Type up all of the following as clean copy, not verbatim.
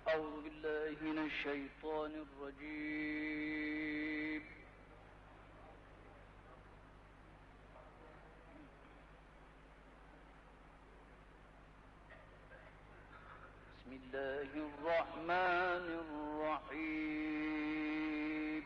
أعوذ بالله من الشيطان الرجيم. بسم الله الرحمن الرحيم.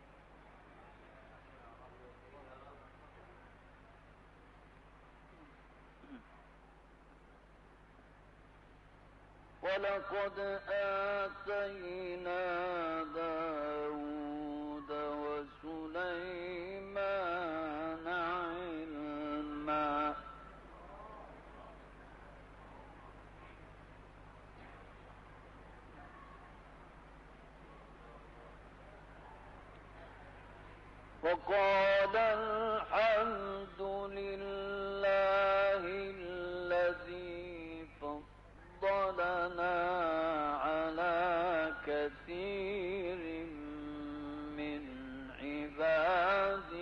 ولقد آتينا داود وسليمان علما وقال الحمد لله الذي فضلنا على كثير من عباده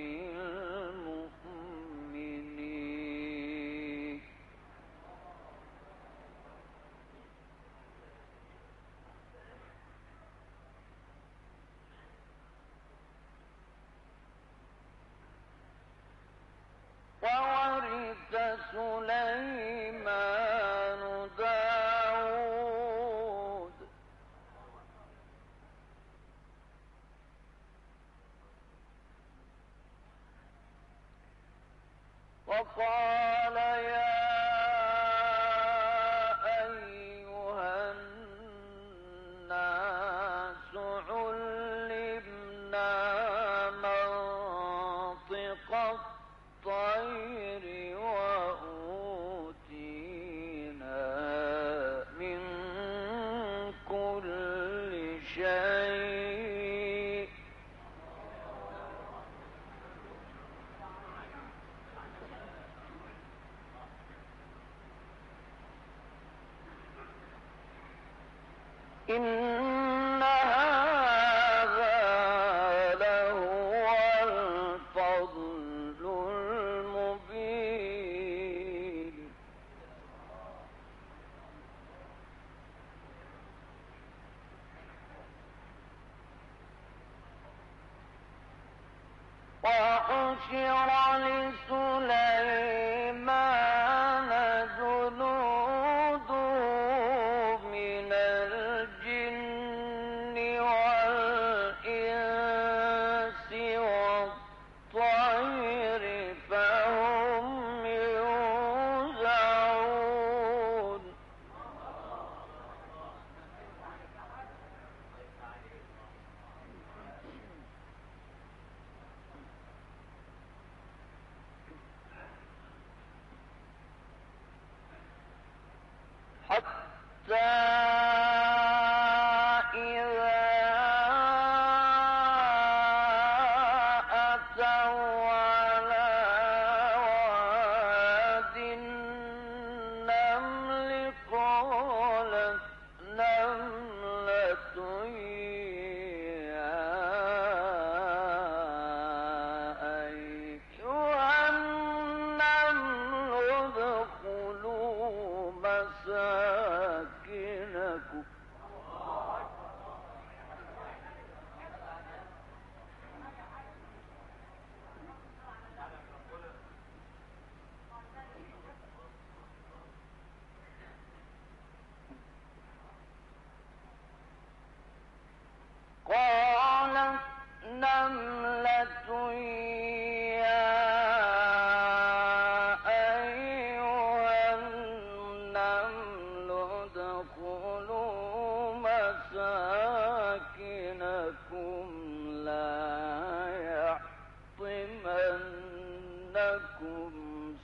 المؤمنين. وورث سليمان داود وقال يا أيها الناس علمنا منطق الطير وأوتينا من كل شيء إن هذا لهو الفضل المبين. وحشر لسليمان جنوده من الجن والإنس والطير فهم يوزعون. حتى إذا أتوا على واد النمل قالت نملة يا أيها النمل ادخلوا مساكنكم قالت نملة يا أيها النمل ادخلوا مساكنكم لا يحطمنكم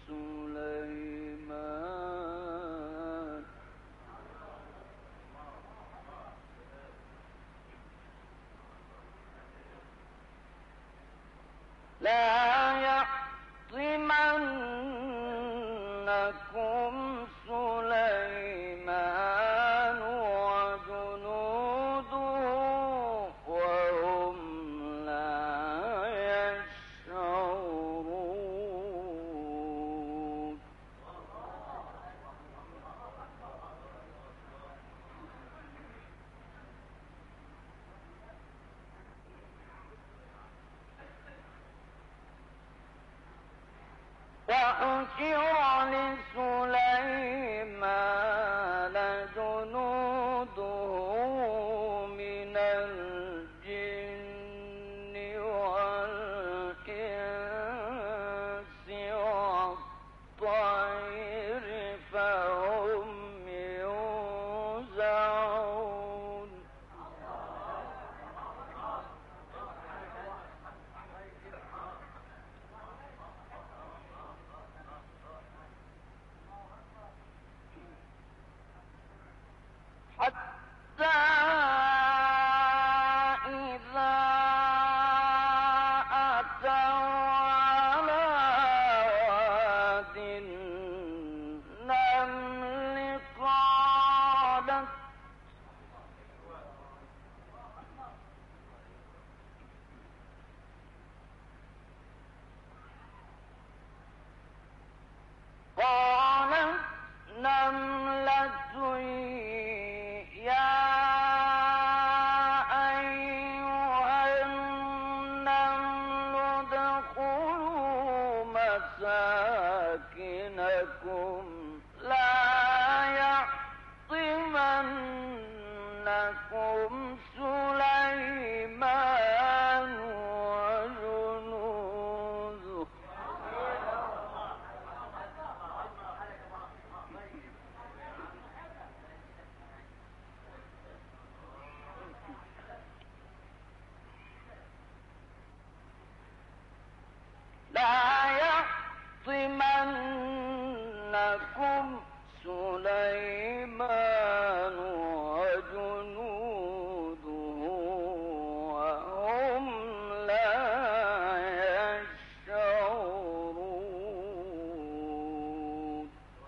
سليمان سليمان وجنوده وهم لا يشعرون. لسليمان جنوده من الجن والإنس والطير فهم يوزعون حتى إذا أتوا على واد النمل قالت نملة يا أيها النمل ادخلوا مساكنكم لا يحطمنكم سليمان وجنوده لا يحطمنكم سليمان وجنوده وهم لا يشعرون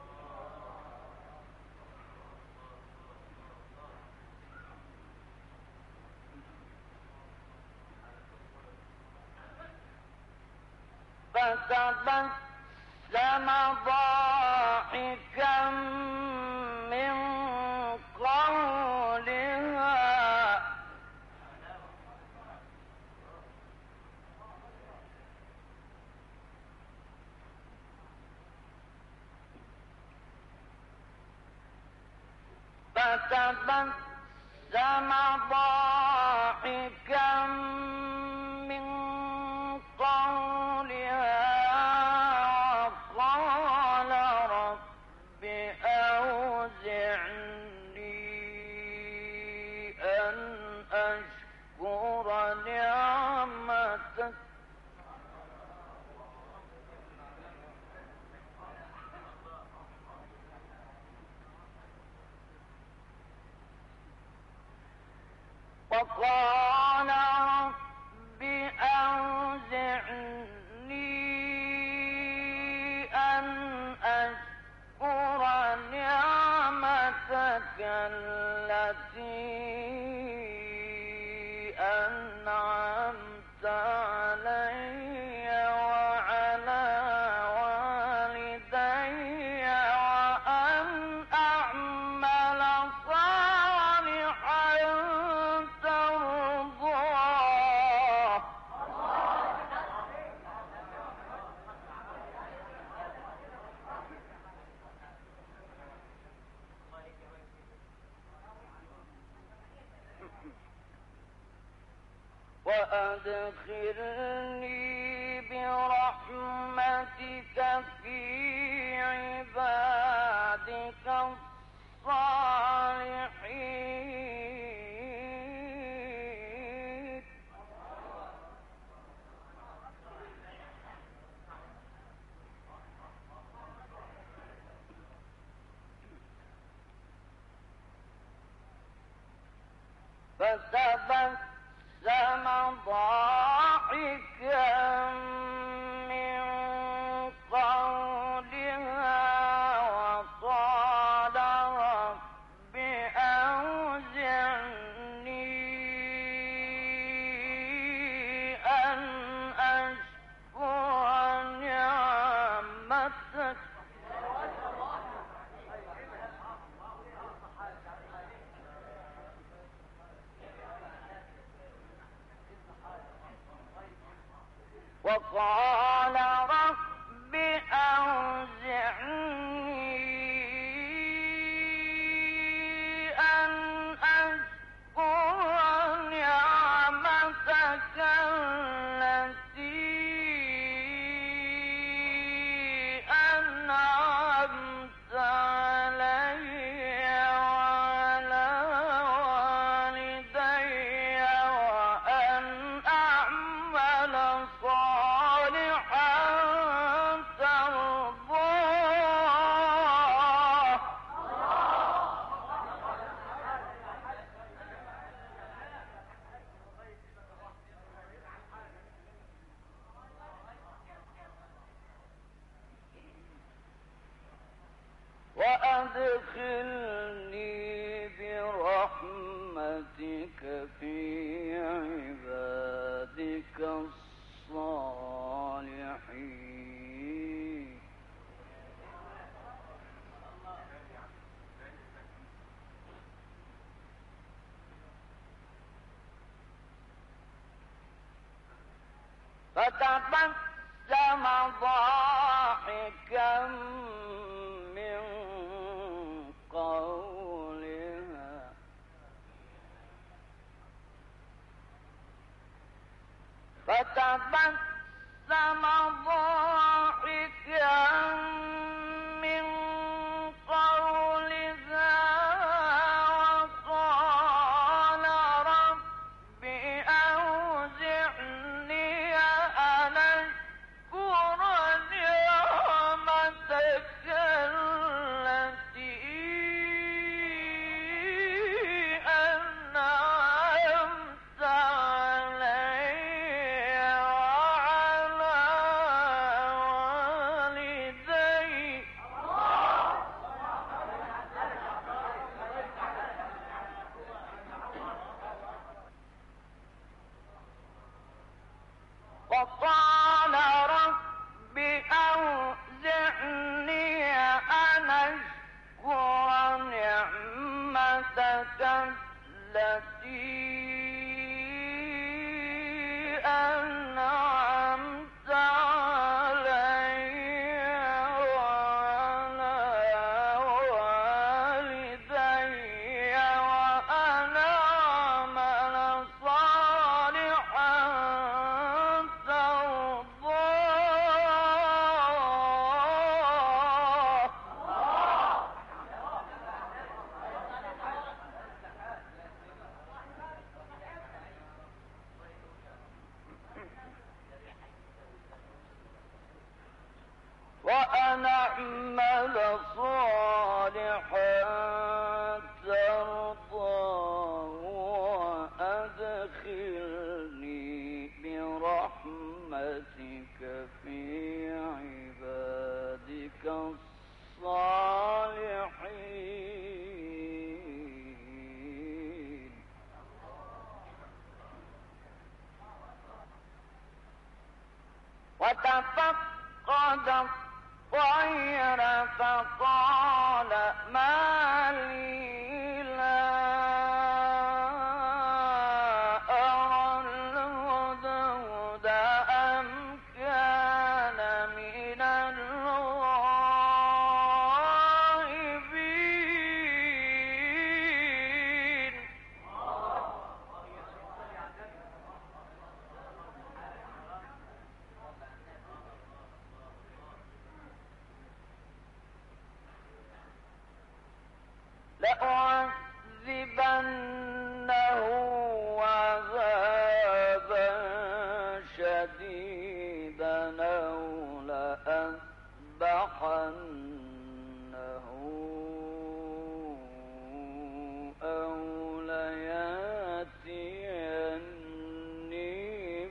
فتبسم ضاحكا من قولها وقال رب أوزعني أن أشكر نعمتك وقال رب أوزعني أن أشكر نعمتك التي أنعمت علي وعلى والدي وأن أعمل صالحا ترضاه وأدخلني برحمتك في عبادك الصالحين فتبسم ضاحكا من قولها وقال رب أوزعني أن أشكر نعمتك وقال رب أوزعني وأدخلني برحمتك في عبادك الصالحين. فتبسم ضاحكا من قولها فتبسم ضاحكا من قولها وقال رب أوزعني أن أشكر نعمتك التي أنعمت علي وعلى والدي وقال رب أوزعني أن أشكر نعمتك التي أنعمت علي وعلى والدي وأن أعمل صالحا ترضاه. وأن أعمل صالحا ترضاه وأدخلني برحمتك في عبادك الصالحين. وتفقد الطير فقال ما لي لا أرى الهدهد أم كان من الغائبين. لأعذبنه عذابا شديدا أو لأذبحنه أو ليأتيني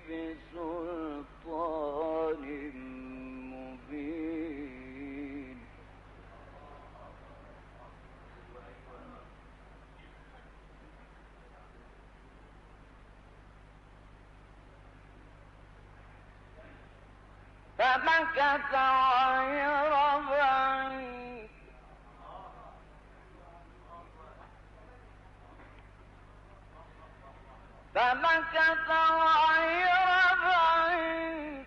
بسلطان مبين. فمكث غير بعيد فمكث غير بعيد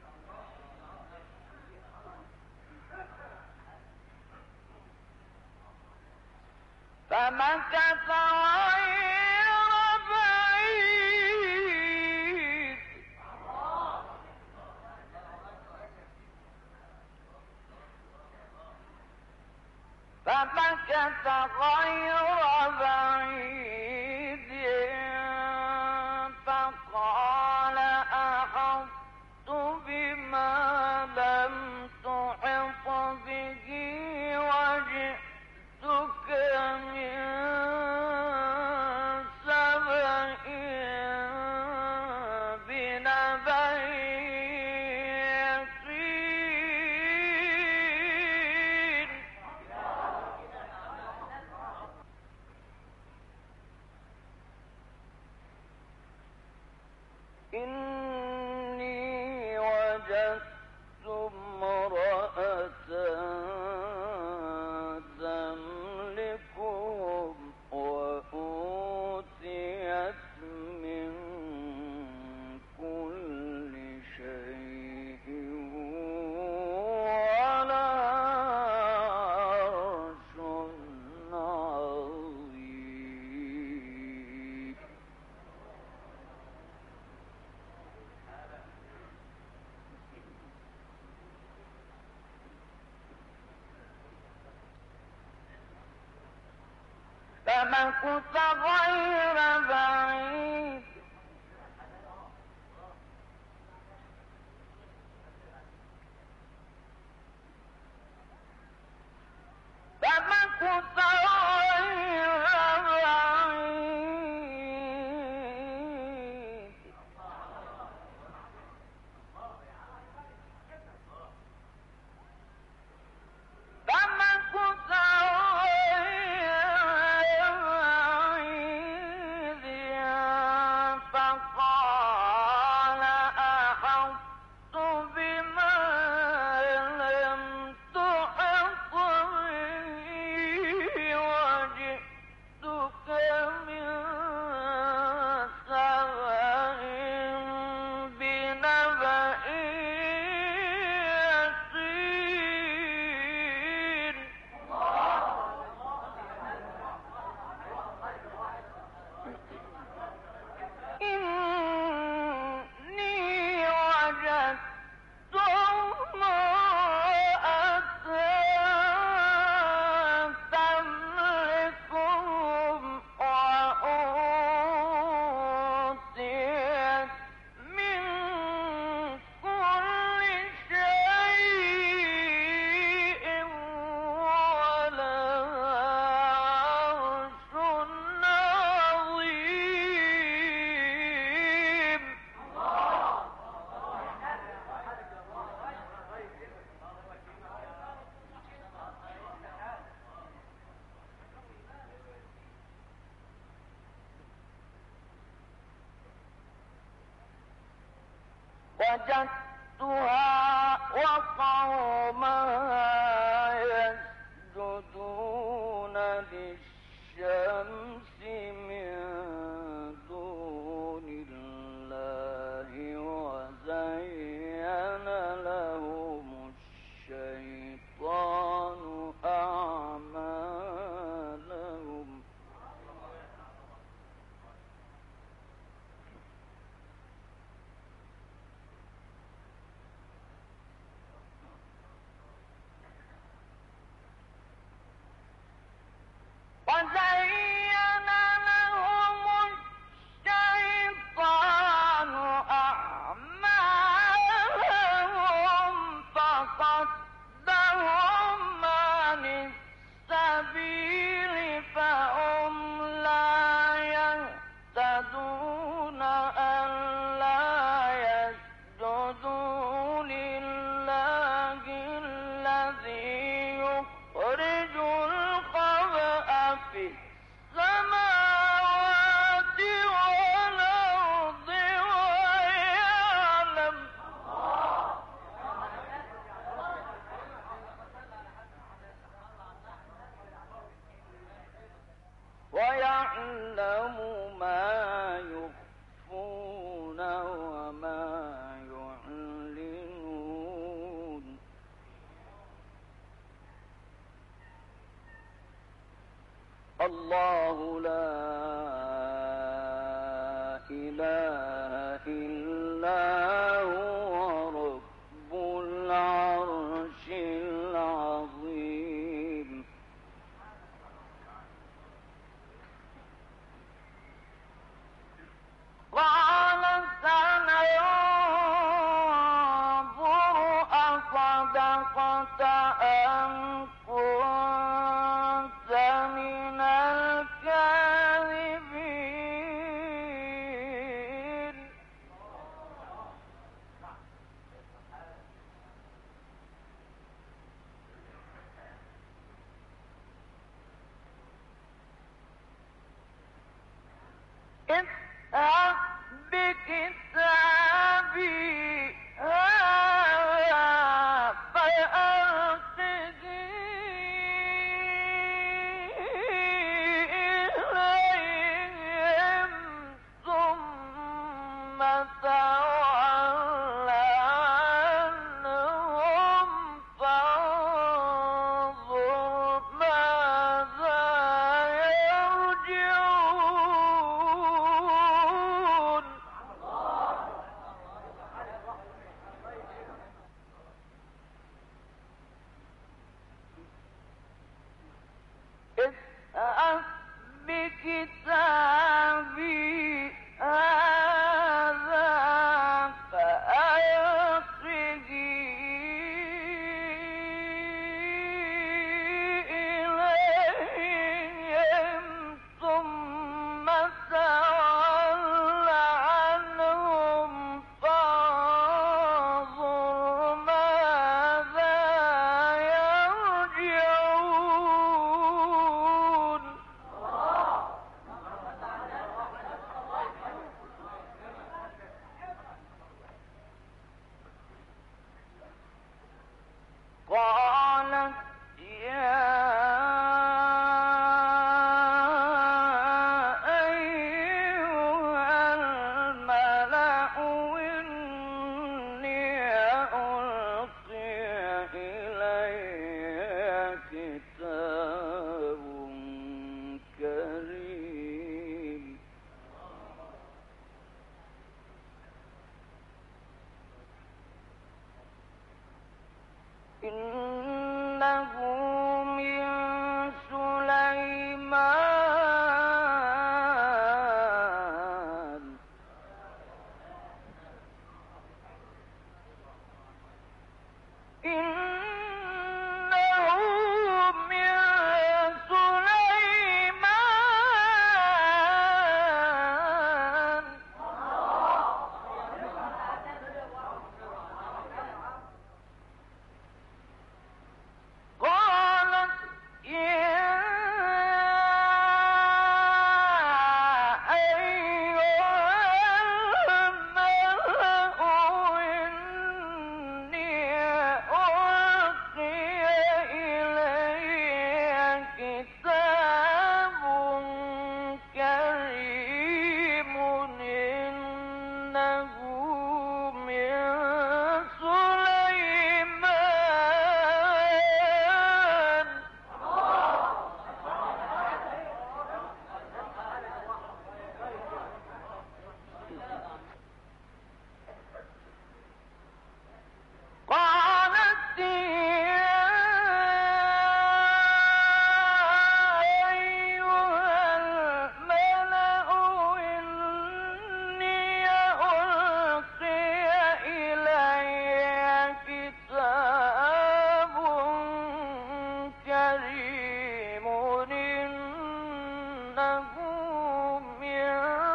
فمكث غير بعيد فمكث غير بعيد فقال أحطت بما لم تحط به وجئتك من سبأ بنبأ يقين. فمكث غير بعيد فقال أحطت بما لم تحط به وجئتك من سبأ بنبأ يقين إني وجدت امرأة تملكهم وأوتيت من كل شيء ولها عرش عظيم وجدتها وقومها يسجدون للشمس من دون الله وزين لهم الشيطان أعمالهم وزين لهم الشيطان أعمالهم فصدهم عن السبيل فهم لا يهتدون ألا يسجدوا لله الذي يخرج الخبأ في السماوات والأرض ويعلم ما يخفون وما يعلنون الله لا إله إلا هو رب العرش العظيم قال سننظر أصدقت أم كنت من الكاذبين اذهب بكتابي هذا فألقه إليهم ثم تول عنهم فانظر ماذا يرجعون كتابي هذا فألقه إليهم ثم تول عنهم فانظر ماذا يرجعون. قالت يا أيها الملأ إني ألقي إلي كتاب كريم إنه من سليمان إنه من سليمان قالت يا أيها الملأ إني ألقي إلي كتاب كريم إنه من سليمان قالت يا أيها الملأ إني ألقي إلي كتاب كريم إنه من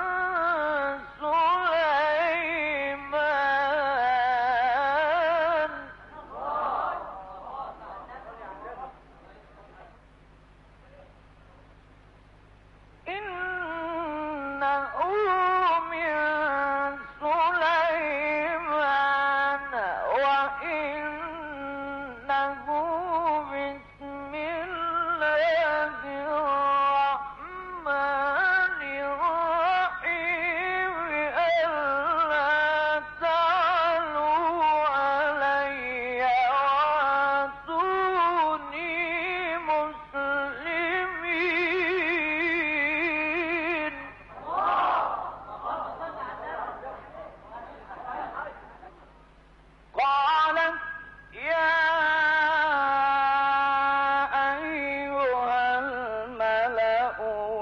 سليمان إنه من سليمان وإنه بسم الله الرحمن الرحيم ألا تعلوا علي وأتوني مسلمين. قالت يا أيها الملأ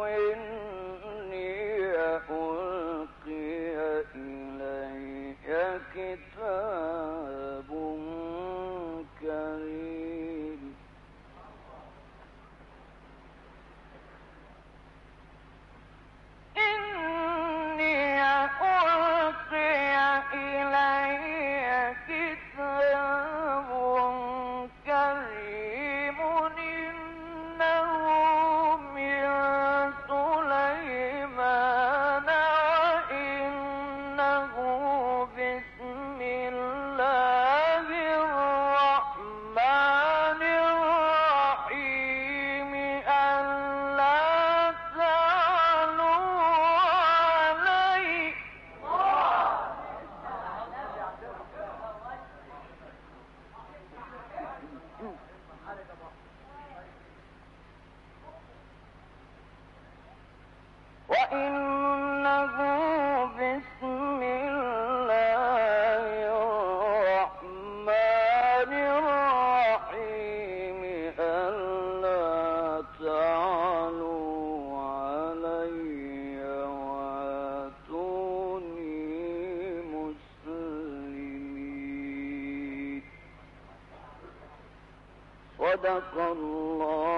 إني ألقي إلي كتاب كريم إني ألقي إلي كتاب كريم إنه من سليمان وإنه بسم الله الرحمن الرحيم ألا تعلوا علي وإنه بسم الله الرحمن الرحيم ألا تعلوا علي صدق الله